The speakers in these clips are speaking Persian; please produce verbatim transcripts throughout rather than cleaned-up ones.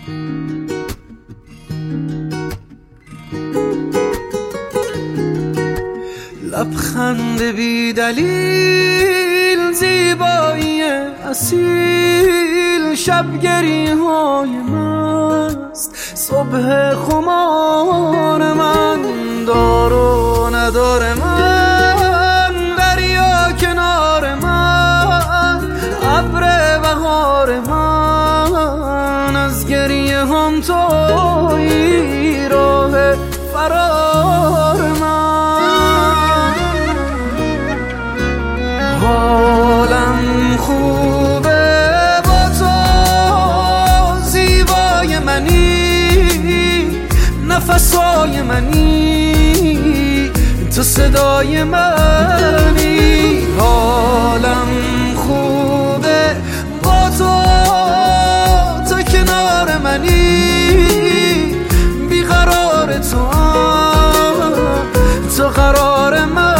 لبخند بی دلیل، زیبایی اصیل، شبگری های مست، صبح خمار من، دار و ندار من، دریا کنار من، ابر بهار من، از گریه هم تویی، راه فرار من. حالم خوبه با تو، زیبای منی، نفسای منی، تو صدای منی. حالم خوبه با تو، تو کنار منی، بیقرار تو هم، تو قرار منی.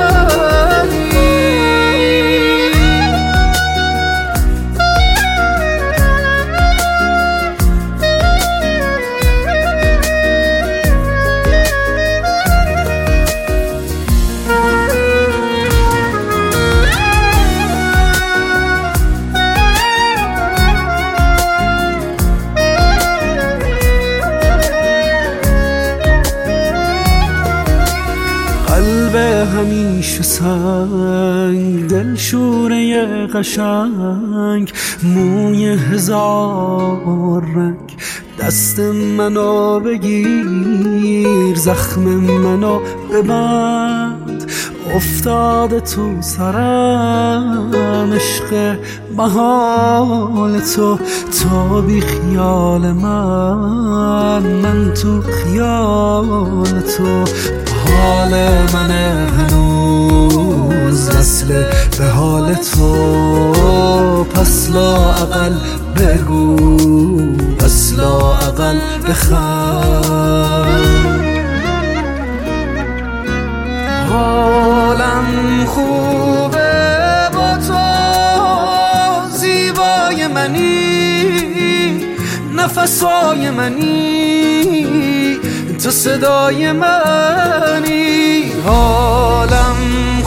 قلب همیشه سنگ، دل شوره قشنگ، موی هزار رنگ، دست منو بگیر، زخم منو ببند، افتاده تو سرم عشق محال تو، تو بی خیال من، من تو خیال تو. حال من هنوز وصل به حال تو، پس لااقل بگو، پس لااقل بخند. حالم خوبه با تو، زیبای منی، نفسای منی، تو صدای منی. حالم